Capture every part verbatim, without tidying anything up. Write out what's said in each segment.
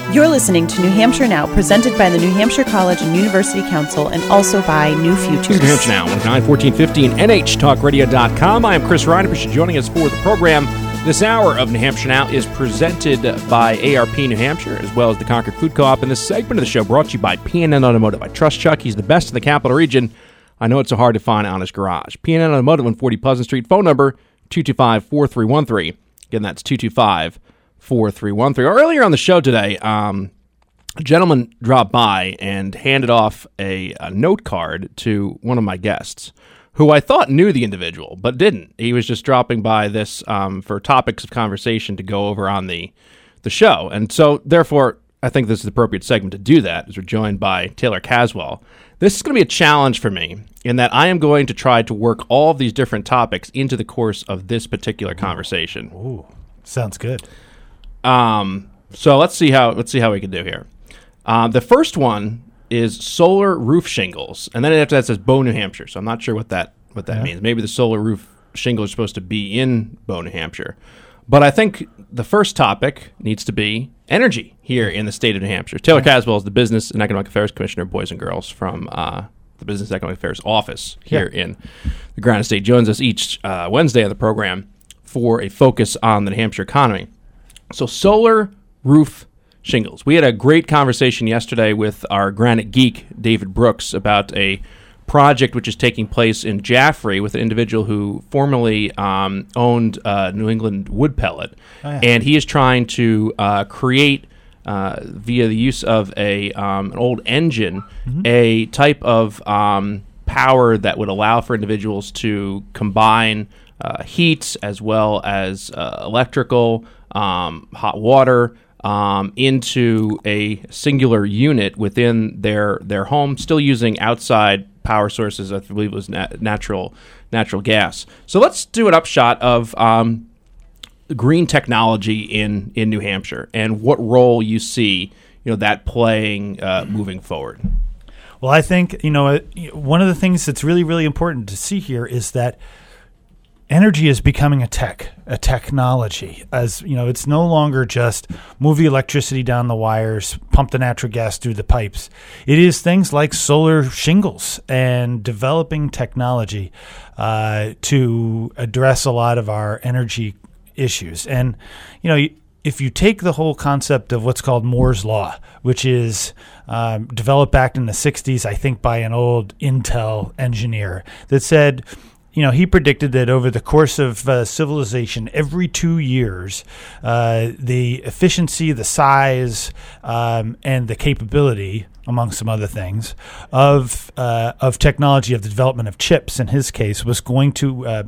You're listening to New Hampshire Now, presented by the New Hampshire College and University Council, and also by New Futures. New Hampshire Now, nine fourteen fifteen N H talk radio dot com. I am Chris Ryan. Appreciate you joining us for the program. This hour of New Hampshire Now is presented by A R P New Hampshire, as well as the Concord Food Co-op. And this segment of the show brought to you by P and N Automotive. I trust Chuck. He's the best in the capital region. I know it's so hard to find on his garage. P and N Automotive, one forty Pleasant Street. Phone number, two two five, four three one three. Again, that's two two five, four three one three. Earlier on the show today, um, a gentleman dropped by and handed off a, a note card to one of my guests, who I thought knew the individual, but didn't. He was just dropping by this um, for topics of conversation to go over on the the show. And so, therefore, I think this is the appropriate segment to do that, as we're joined by Taylor Caswell. This is going to be a challenge for me in that I am going to try to work all of these different topics into the course of this particular conversation. Ooh, sounds good. Um, so let's see how let's see how we can do here. Um, the first one is solar roof shingles, and then after that says Bow, New Hampshire. So I'm not sure what that what that yeah. means. Maybe the solar roof shingle is supposed to be in Bow, New Hampshire. But I think the first topic needs to be energy here in the state of New Hampshire. Taylor yeah. Caswell is the Business and Economic Affairs Commissioner, boys and girls, from uh, the Business and Economic Affairs office here yeah. in the Granite State. Joins us each uh, Wednesday on the program for a focus on the New Hampshire economy. So solar roof shingles. We had a great conversation yesterday with our granite geek, David Brooks, about a project which is taking place in Jaffrey with an individual who formerly um, owned uh, New England Wood Pellet. Oh, yeah. And he is trying to uh, create, uh, via the use of a um, an old engine, mm-hmm. a type of um, power that would allow for individuals to combine uh, heat as well as uh, electrical, um, hot water, Um, into a singular unit within their their home, still using outside power sources. I believe it was nat- natural natural gas. So let's do an upshot of um, green technology in, in New Hampshire and what role you see, you know, that playing uh, moving forward. Well, I think, you know, one of the things that's really, really important to see here is that energy is becoming a tech, a technology. As you know, it's no longer just move the electricity down the wires, pump the natural gas through the pipes. It is things like solar shingles and developing technology uh, to address a lot of our energy issues. And, you know, if you take the whole concept of what's called Moore's Law, which is um, developed back in the sixties, I think by an old Intel engineer that said, you know, he predicted that over the course of uh, civilization, every two years, uh, the efficiency, the size, um, and the capability, among some other things, of uh, of technology, of the development of chips, in his case, was going to uh,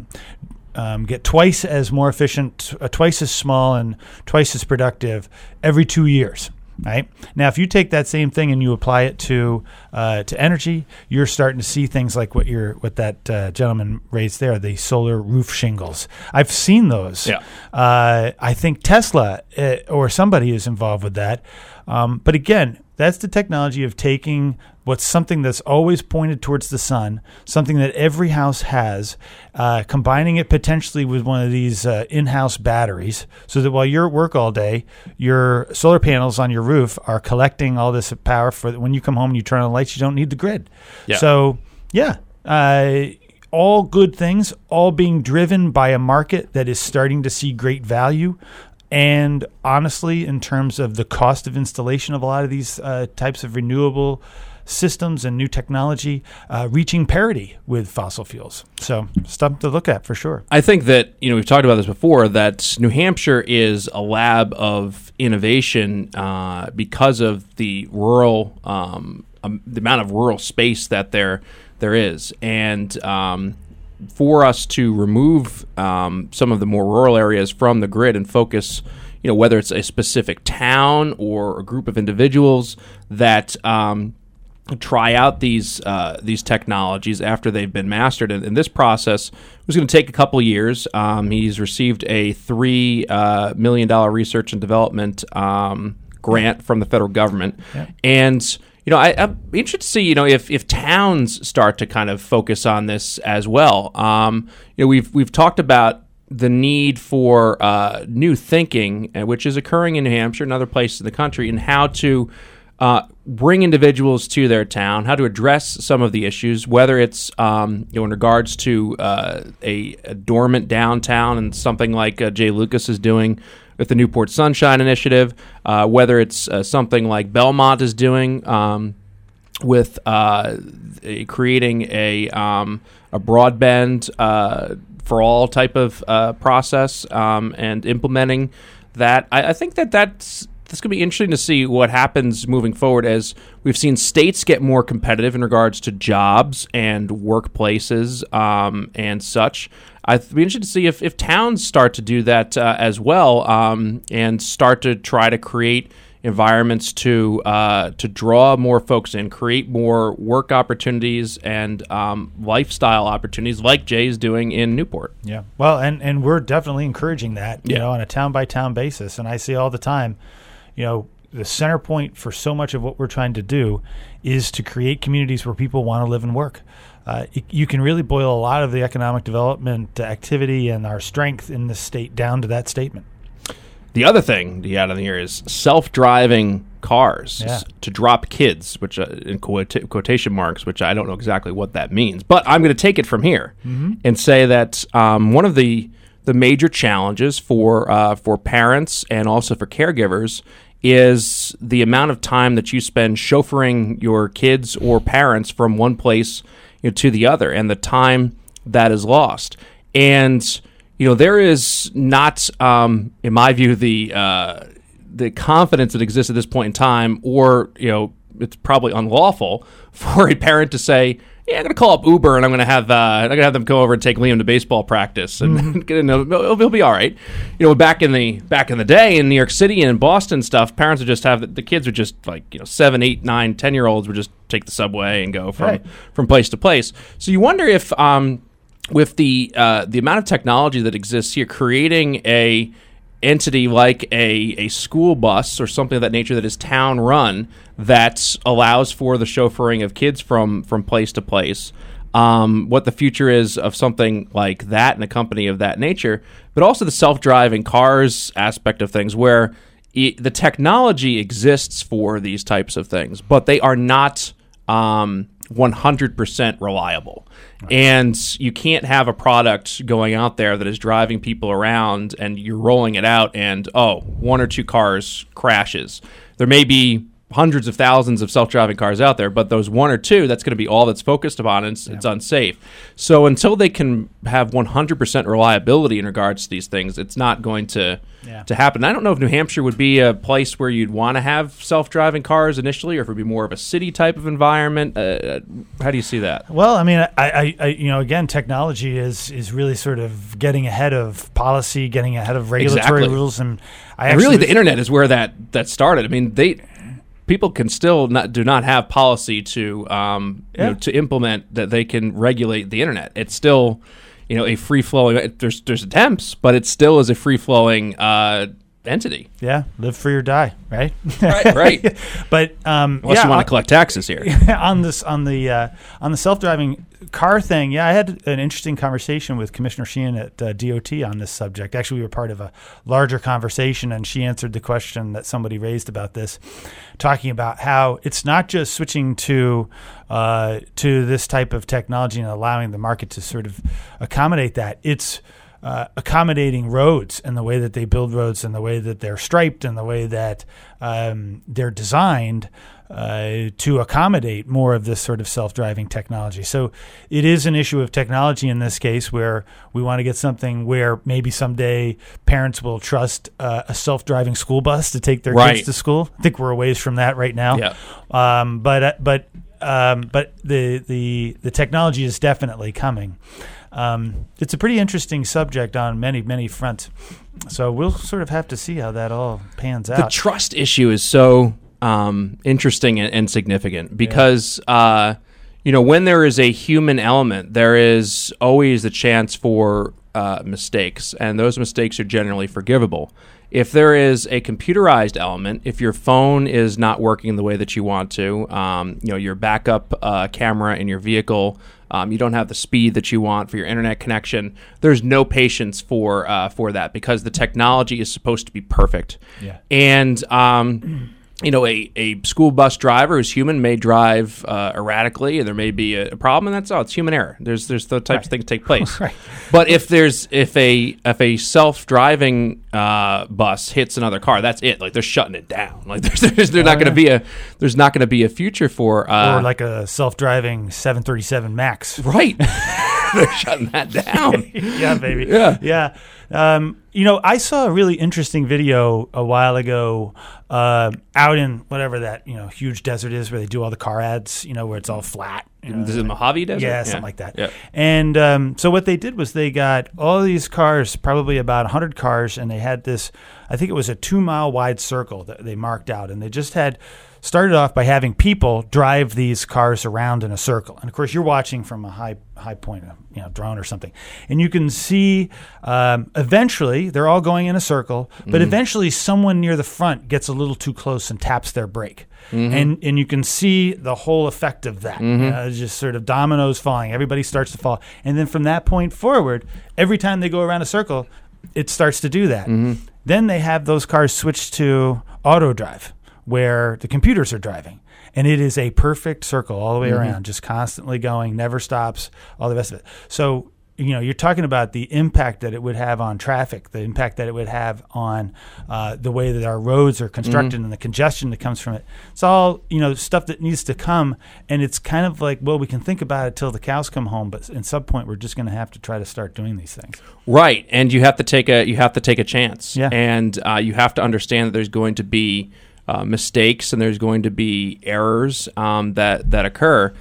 um, get twice as more efficient, uh, twice as small, and twice as productive every two years. Right now, if you take that same thing and you apply it to uh, to energy, you're starting to see things like what you're what that uh, gentleman raised there, the solar roof shingles. I've seen those. Yeah. Uh, I think Tesla uh, or somebody is involved with that. Um, but again, that's the technology of taking what's something that's always pointed towards the sun, something that every house has, uh, combining it potentially with one of these uh, in-house batteries so that while you're at work all day, your solar panels on your roof are collecting all this power for when you come home and you turn on the lights, you don't need the grid. Yeah. So, yeah, uh, all good things, all being driven by a market that is starting to see great value. And honestly, in terms of the cost of installation of a lot of these uh, types of renewable systems and new technology, uh, reaching parity with fossil fuels. So stuff to look at for sure. I think that, you know, we've talked about this before, that New Hampshire is a lab of innovation uh, because of the rural, um, um, the amount of rural space that there there is. And um for us to remove um, some of the more rural areas from the grid and focus, you know, whether it's a specific town or a group of individuals that um, try out these uh, these technologies after they've been mastered. And, and this process was going to take a couple years. Um, he's received a three uh, million dollar research and development um, grant from the federal government, yeah. and you know, I, I'm interested to see, you know, if, if towns start to kind of focus on this as well. Um, you know, we've we've talked about the need for uh, new thinking, uh, which is occurring in New Hampshire and other places in the country, and how to uh, bring individuals to their town, how to address some of the issues, whether it's um, you know in regards to uh, a, a dormant downtown and something like uh, Jay Lucas is doing with the Newport Sunshine Initiative, uh, whether it's uh, something like Belmont is doing um, with uh, a, creating a um, a broadband uh, for all type of uh, process um, and implementing that. I, I think that that's It's going to be interesting to see what happens moving forward as we've seen states get more competitive in regards to jobs and workplaces um, and such. I'd be interested to see if, if towns start to do that uh, as well um, and start to try to create environments to uh, to draw more folks in, create more work opportunities and um, lifestyle opportunities like Jay's doing in Newport. Yeah, well, and, and we're definitely encouraging that, you Yeah. know, on a town-by-town basis. And I see all the time, you know, the center point for so much of what we're trying to do is to create communities where people want to live and work. Uh, it, you can really boil a lot of the economic development activity and our strength in the state down to that statement. The other thing to add on here is self-driving cars Yeah. to drop kids, which uh, in quota- quotation marks, which I don't know exactly what that means. But I'm going to take it from here Mm-hmm. and say that um, one of the the major challenges for uh, for parents and also for caregivers is the amount of time that you spend chauffeuring your kids or parents from one place you know, to the other, and the time that is lost. And you know, there is not, um, in my view, the uh, the confidence that exists at this point in time, or you know, it's probably unlawful for a parent to say, "Yeah, I'm going to call up Uber and I'm going to have uh, I'm going to have them go over and take Liam to baseball practice, and Mm-hmm. you know, he'll, he'll be all right." You know, back in the back in the day in New York City and in Boston stuff, parents would just have the, the kids would just like you know seven, eight, nine, ten year olds would just take the subway and go from Right. from place to place. So you wonder if. Um, with the uh, the amount of technology that exists here, creating a entity like a, a school bus or something of that nature that is town run that allows for the chauffeuring of kids from, from place to place, um, what the future is of something like that and a company of that nature, but also the self-driving cars aspect of things where it, the technology exists for these types of things, but they are not um, one hundred percent reliable. And you can't have a product going out there that is driving people around and you're rolling it out and, oh, one or two cars crashes. There may be hundreds of thousands of self-driving cars out there, but those one or two, that's going to be all that's focused upon, and it's, yeah. it's unsafe. So until they can have one hundred percent reliability in regards to these things, it's not going to yeah. to happen. I don't know if New Hampshire would be a place where you'd want to have self-driving cars initially, or if it would be more of a city type of environment. Uh, how do you see that? Well, I mean, I, I, I, you know, again, technology is is really sort of getting ahead of policy, getting ahead of regulatory exactly. rules, and I and actually really the internet is where that that started. I mean, they. People can still not do not have policy to um, yeah. you know, to implement that they can regulate the internet. It's still, you know, a free flowing. There's there's attempts, but it still is a free flowing uh, entity. Yeah, live free or die, right? Right, right. But um, unless yeah, you want on, to collect taxes here on this on the uh, on the self-driving car thing. Yeah, I had an interesting conversation with Commissioner Sheehan at uh, D O T on this subject. Actually, we were part of a larger conversation, and she answered the question that somebody raised about this, talking about how it's not just switching to uh, to this type of technology and allowing the market to sort of accommodate that. It's Uh, accommodating roads and the way that they build roads and the way that they're striped and the way that um, they're designed uh, to accommodate more of this sort of self-driving technology. So it is an issue of technology in this case where we want to get something where maybe someday parents will trust uh, a self-driving school bus to take their right. kids to school. I think we're a ways from that right now. Yeah. Um, but uh, but um, but the the the technology is definitely coming. Um, it's a pretty interesting subject on many, many fronts. So we'll sort of have to see how that all pans out. The trust issue is so um, interesting and, and significant because, yeah. uh, you know, when there is a human element, there is always the chance for uh, mistakes, and those mistakes are generally forgivable. If there is a computerized element, if your phone is not working the way that you want to, um, you know, your backup uh, camera in your vehicle Um, you don't have the speed that you want for your internet connection. There's no patience for uh, for that because the technology is supposed to be perfect. Yeah. And um, you know, a, a school bus driver who's human may drive uh, erratically, and there may be a, a problem, and that's all. It's human error. There's there's the types Right. of things take place. Right. But if there's if a if a self driving uh, bus hits another car, that's it. Like they're shutting it down. Like there's there's, there's not going to be a there's not going to be a future for uh, Or like a self-driving seven thirty-seven Max. right. They're shutting that down. Yeah, baby. Yeah. Yeah. Um, you know, I saw a really interesting video a while ago uh, out in whatever that, you know, huge desert is where they do all the car ads, you know, where it's all flat. You know, This is Mojave Desert. Yeah, something like that. Yeah. And um, so what they did was they got all these cars, probably about one hundred cars, and they had this, I think it was a two-mile wide circle that they marked out. And they just had started off by having people drive these cars around in a circle. And, of course, you're watching from a high high point, you know, drone or something. And you can see um, eventually they're all going in a circle, but Mm-hmm. eventually someone near the front gets a little too close and taps their brake. Mm-hmm. And and you can see the whole effect of that. Mm-hmm. You know, it's just sort of dominoes falling. Everybody starts to fall. And then from that point forward, every time they go around a circle, it starts to do that. Mm-hmm. Then they have those cars switch to auto drive, where the computers are driving. And it is a perfect circle all the way Mm-hmm. around, just constantly going, never stops, all the rest of it. So, you know, you're talking about the impact that it would have on traffic, the impact that it would have on uh, the way that our roads are constructed Mm-hmm. and the congestion that comes from it. It's all, you know, stuff that needs to come. And it's kind of like, well, we can think about it till the cows come home, but in some point, we're just going to have to try to start doing these things. Right, and you have to take a you have to take a chance. Yeah. And uh, you have to understand that there's going to be uh, mistakes and there's going to be errors um, that that occur,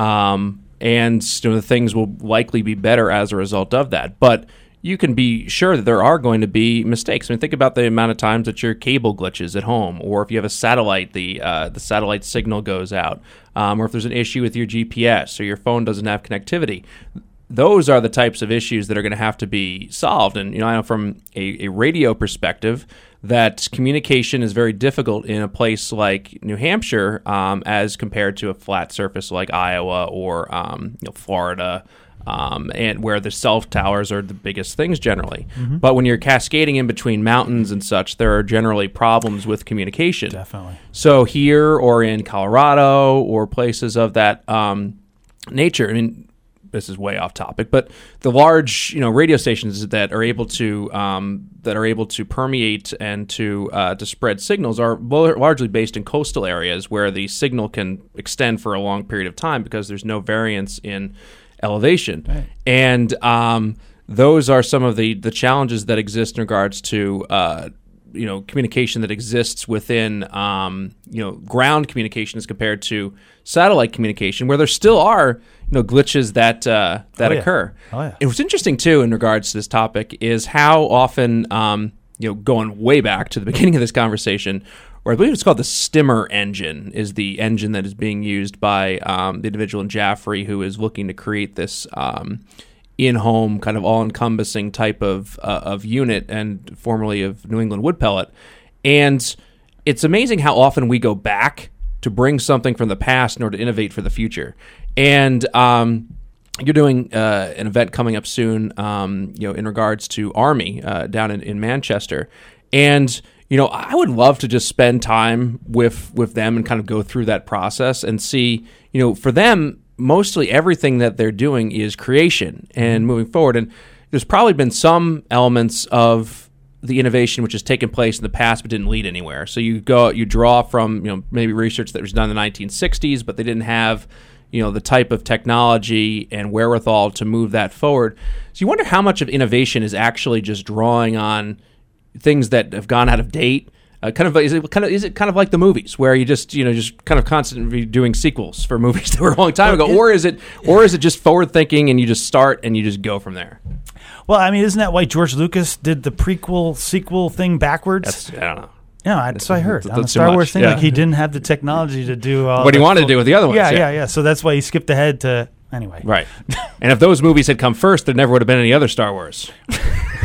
um, and you know, the things will likely be better as a result of that. But you can be sure that there are going to be mistakes. I mean, think about the amount of times that your cable glitches at home, or if you have a satellite, the uh, the satellite signal goes out, um, or if there's an issue with your G P S or your phone doesn't have connectivity. Those are the types of issues that are going to have to be solved. And, you know, I know from a, a radio perspective that communication is very difficult in a place like New Hampshire um, as compared to a flat surface like Iowa or, um, you know, Florida, um, and where the cell towers are the biggest things generally. Mm-hmm. But when you're cascading in between mountains and such, there are generally problems with communication. Definitely. So here or in Colorado or places of that um, nature, I mean, this is way off topic, but the large, you know, radio stations that are able to um, that are able to permeate and to uh, to spread signals are lo- largely based in coastal areas where the signal can extend for a long period of time because there's no variance in elevation, Right. and um, those are some of the the challenges that exist in regards to uh, you know communication that exists within um, you know ground communication as compared to satellite communication, where there still are you know glitches that uh, that Oh, yeah. occur. Oh, yeah. It was interesting too in regards to this topic is how often um, you know going way back to the beginning of this conversation, or I believe it's called the Stimmer engine, is the engine that is being used by um, the individual in Jaffrey who is looking to create this um, in-home kind of all-encompassing type of uh, of unit, and formerly of New England Wood Pellet. And it's amazing how often we go back to bring something from the past in order to innovate for the future. And um, you're doing uh, an event coming up soon, um, you know, in regards to Army uh, down in, in Manchester. And you know, I would love to just spend time with with them and kind of go through that process and see, you know, for them, mostly everything that they're doing is creation and moving forward. And there's probably been some elements of the innovation which has taken place in the past but didn't lead anywhere. So you go, you draw from, you know, maybe research that was done in the nineteen sixties, but they didn't have, you know, the type of technology and wherewithal to move that forward. So you wonder how much of innovation is actually just drawing on things that have gone out of date. Uh, kind of is it kind of is it kind of like the movies where you just you know just kind of constantly doing sequels for movies that were a long time Well, ago, it- or is it or is it just forward thinking and you just start and you just go from there? Well, I mean, isn't that why George Lucas did the prequel sequel thing backwards? That's I don't know. Yeah, that's what I heard. That's- On the that's too Star much, Wars thing, yeah. like he didn't have the technology to do all What he the wanted to full- do with the other ones, Yeah, yeah. yeah, yeah. So that's why he skipped ahead to anyway. Right. And if those movies had come first, there never would have been any other Star Wars.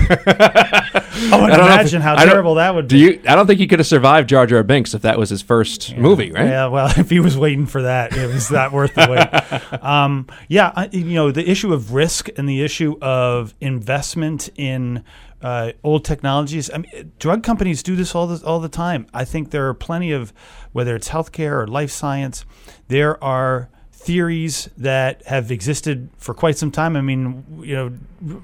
Oh, and I don't know if- imagine how I don't- terrible that would Do be. you? I don't think he could have survived Jar Jar Binks if that was his first movie, right? Yeah, well, if he was waiting for that, it was not worth the wait. Um, yeah, I, you know, the issue of risk and the issue of investment in uh, old technologies. I mean, drug companies do this all the all the time. I think there are plenty of, whether it's healthcare or life science, there are theories that have existed for quite some time. I mean, you know,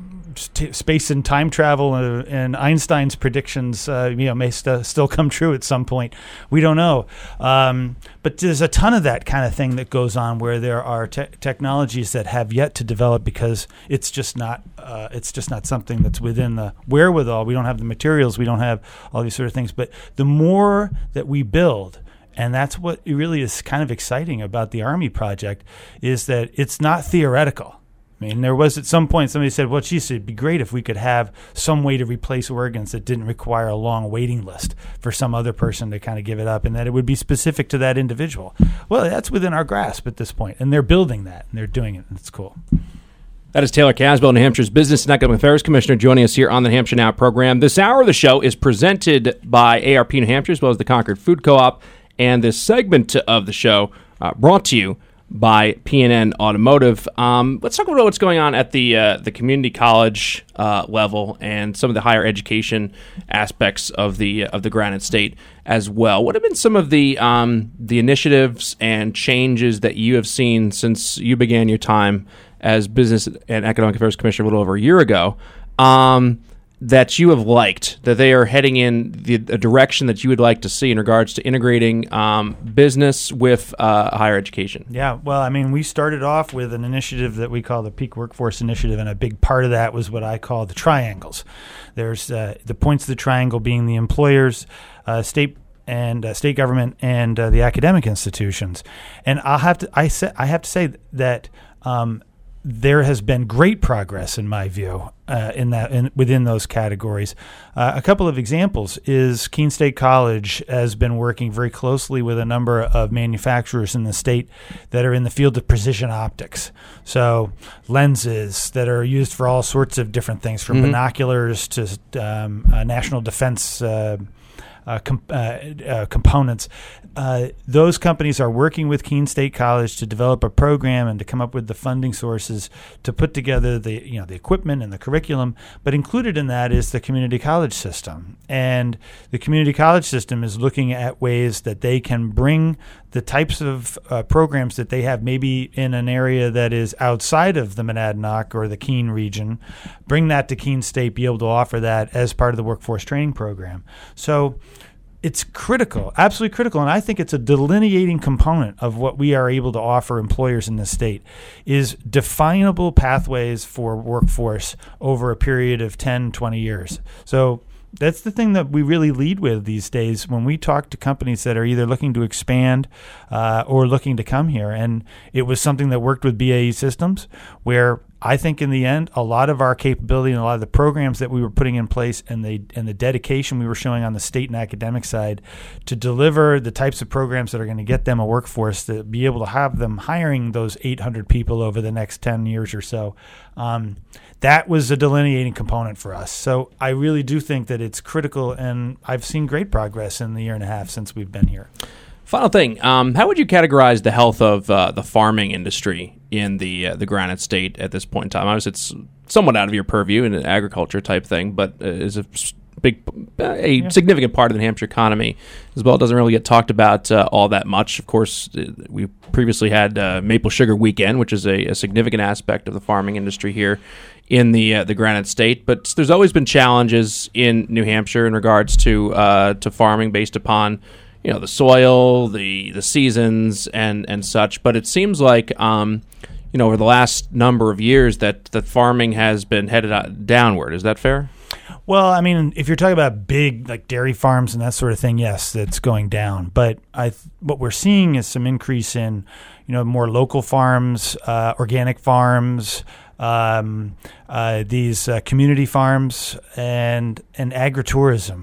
t- space and time travel uh, and Einstein's predictions, uh, you know, may st- still come true at some point. We don't know. Um, but there's a ton of that kind of thing that goes on where there are te- technologies that have yet to develop because it's just not uh, it's just not something that's within the wherewithal. We don't have the materials. We don't have all these sort of things. But the more that we build, and that's what really is kind of exciting about the Army project, is that it's not theoretical. I mean, there was at some point somebody said, well, geez, it'd be great if we could have some way to replace organs that didn't require a long waiting list for some other person to kind of give it up, and that it would be specific to that individual. Well, that's within our grasp at this point, and they're building that, and they're doing it, and it's cool. That is Taylor Caswell, New Hampshire's Business and Economic Affairs Commissioner, joining us here on the New Hampshire Now program. This hour of the show is presented by A R P New Hampshire, as well as the Concord Food Co-op. And this segment of the show uh, brought to you by P and N Automotive. Um, let's talk about what's going on at the uh, the community college uh, level and some of the higher education aspects of the of the Granite State as well. What have been some of the um, the initiatives and changes that you have seen since you began your time as Business and Economic Affairs Commissioner a little over a year ago? Um, that you have liked, that they are heading in the a direction that you would like to see in regards to integrating um, business with uh, higher education? Yeah, well, I mean, we started off with an initiative that we call the Peak Workforce Initiative, and a big part of that was what I call the triangles. There's uh, the points of the triangle being the employers, uh, state and uh, state government, and uh, the academic institutions. And I'll have to I say I have to say that um, there has been great progress, in my view, uh, in that in, within those categories. Uh, a couple of examples is Keene State College has been working very closely with a number of manufacturers in the state that are in the field of precision optics. So lenses that are used for all sorts of different things, from mm-hmm. binoculars to um, uh, national defense uh, Uh, com- uh, uh, components. Uh, those companies are working with Keene State College to develop a program and to come up with the funding sources to put together the you know the equipment and the curriculum. But included in that is the community college system, and the community college system is looking at ways that they can bring the types of uh, programs that they have maybe in an area that is outside of the Monadnock or the Keene region, bring that to Keene State, be able to offer that as part of the workforce training program. So it's critical, absolutely critical, and I think it's a delineating component of what we are able to offer employers in this state, is definable pathways for workforce over a period of ten, twenty years. So that's the thing that we really lead with these days when we talk to companies that are either looking to expand uh, or looking to come here. And it was something that worked with B A E Systems, where I think in the end, a lot of our capability and a lot of the programs that we were putting in place and the and the dedication we were showing on the state and academic side to deliver the types of programs that are going to get them a workforce, to be able to have them hiring those eight hundred people over the next ten years or so, um, that was a delineating component for us. So I really do think that it's critical, and I've seen great progress in the year and a half since we've been here. Final thing, um, how would you categorize the health of uh, the farming industry in the uh, the Granite State at this point in time? Obviously, it's somewhat out of your purview in an agriculture type thing, but uh, is a big, a yeah. significant part of the New Hampshire economy as well. It doesn't really get talked about uh, all that much. Of course, we previously had uh, Maple Sugar Weekend, which is a, a significant aspect of the farming industry here in the uh, the Granite State. But there's always been challenges in New Hampshire in regards to uh, to farming based upon, you know, the soil, the the seasons, and and such. But it seems like, um, you know, over the last number of years that that farming has been headed out, downward. Is that fair? Well, I mean, if you're talking about big, like dairy farms and that sort of thing, yes, that's going down. But I, th- what we're seeing is some increase in, you know, more local farms, uh, organic farms, um, uh, these uh, community farms, and and agritourism.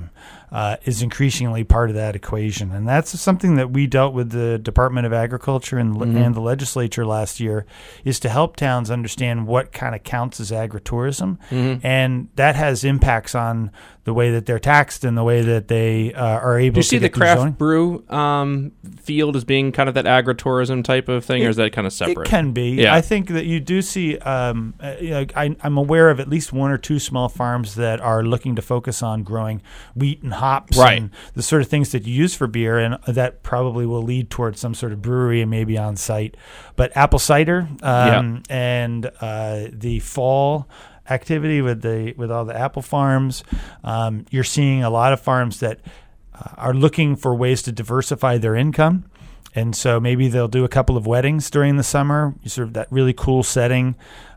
uh, is increasingly part of that equation. And that's something that we dealt with the Department of Agriculture and, mm-hmm. and the legislature last year, is to help towns understand what kind of counts as agritourism. Mm-hmm. And that has impacts on the way that they're taxed and the way that they uh, are able to. Do you see to the craft brew um, field as being kind of that agritourism type of thing, it, or is that kind of separate? It can be. Yeah. I think that you do see, um, uh, you know, I, I'm aware of at least one or two small farms that are looking to focus on growing wheat and hops, right. and the sort of things that you use for beer, and that probably will lead towards some sort of brewery and maybe on site. But apple cider um, yeah. and uh, the fall activity with the with all the apple farms, um, you're seeing a lot of farms that uh, are looking for ways to diversify their income. And so maybe they'll do a couple of weddings during the summer, sort of that really cool setting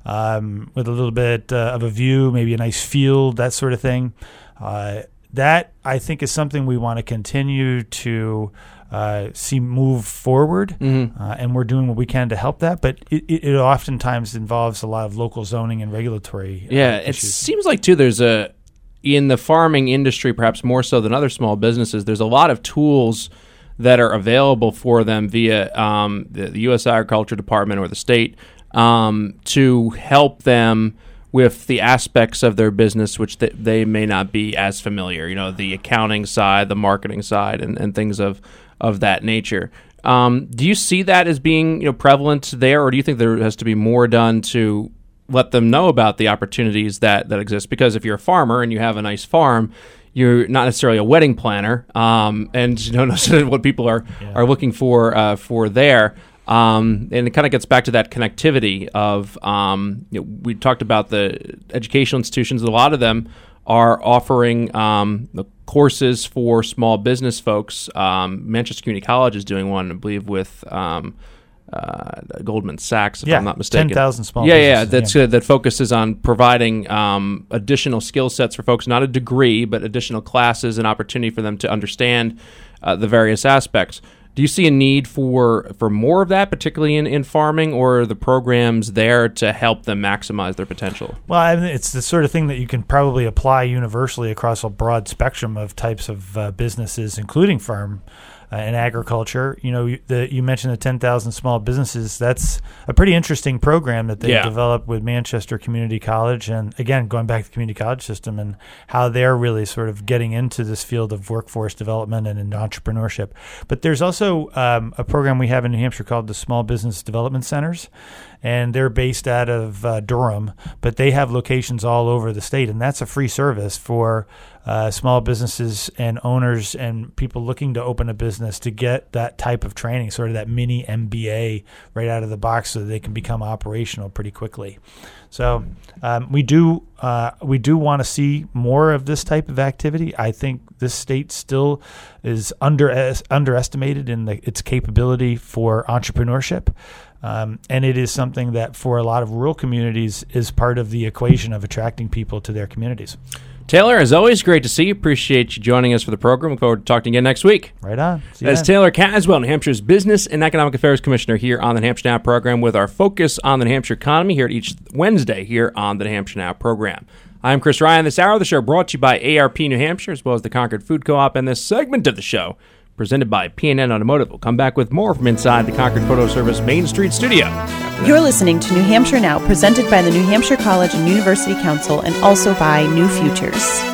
um, with a little bit uh, of a view, maybe a nice field, that sort of thing. Uh, that, I think, is something we want to continue to uh, see move forward, mm-hmm. uh, and we're doing what we can to help that. But it, it, it oftentimes involves a lot of local zoning and regulatory uh, yeah, issues. It seems like, too, there's a, in the farming industry, perhaps more so than other small businesses, there's a lot of tools that are available for them via um, the, the U S Agriculture Department or the state um, to help them with the aspects of their business which th- they may not be as familiar, you know, the accounting side, the marketing side, and, and things of, of that nature. Um, do you see that as being, you know, prevalent there, or do you think there has to be more done to let them know about the opportunities that, that exist? Because if you're a farmer and you have a nice farm, you're not necessarily a wedding planner, um, and you don't know what people are, yeah. are looking for uh, for there. Um, and it kind of gets back to that connectivity of, um, you know, we talked about the educational institutions. A lot of them are offering um, the courses for small business folks. Um, Manchester Community College is doing one, I believe, with um, uh, Goldman Sachs, if yeah, I'm not mistaken. ten thousand small yeah, businesses. Yeah, that's yeah. Uh, that focuses on providing um, additional skill sets for folks, not a degree, but additional classes and opportunity for them to understand uh, the various aspects. Do you see a need for, for more of that, particularly in, in farming, or are the programs there to help them maximize their potential? Well, I mean, it's the sort of thing that you can probably apply universally across a broad spectrum of types of uh, businesses, including farm uh, and agriculture. You know, you, the, you mentioned the ten thousand small businesses. That's a pretty interesting program that they've yeah. developed with Manchester Community College. And again, going back to the community college system and how they're really sort of getting into this field of workforce development and in entrepreneurship. But there's also um, a program we have in New Hampshire called the Small Business Development Centers. And they're based out of uh, Durham, but they have locations all over the state. And that's a free service for uh, small businesses and owners and people looking to open a business to get that type of training, sort of that mini M B A right out of the box, so that they can become operational pretty quickly. So um, we do uh, we do want to see more of this type of activity. I think this state still is under uh, underestimated in the, its capability for entrepreneurship. Um, and it is something that for a lot of rural communities is part of the equation of attracting people to their communities. Taylor, as always, great to see you. Appreciate you joining us for the program. Look forward to talking again next week. Right on. See That's Taylor Caswell, New Hampshire's Business and Economic Affairs Commissioner here on the New Hampshire Now program, with our focus on the New Hampshire economy here each Wednesday here on the New Hampshire Now program. I'm Chris Ryan. This hour of the show brought to you by A R P New Hampshire, as well as the Concord Food Co-op, and this segment of the show presented by P and N Automotive. We'll come back with more from inside the Concord Photo Service Main Street studio. You're listening to New Hampshire Now, presented by the New Hampshire College and University Council, and also by New Futures.